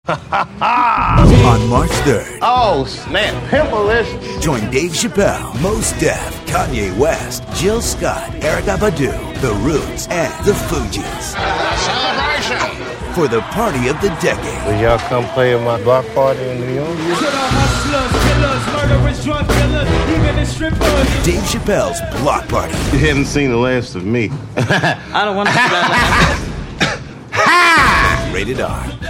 On March 3rd. Oh, snap. Pimpalicious. Join Dave Chappelle, Mos Def, Kanye West, Jill Scott, Erykah Badu, The Roots, and The Fugees. Celebration. For the party of the decade. Will y'all come play at my block party in New York? Dave Chappelle's Block Party. You haven't seen the last of me. I don't want to see that. Rated R.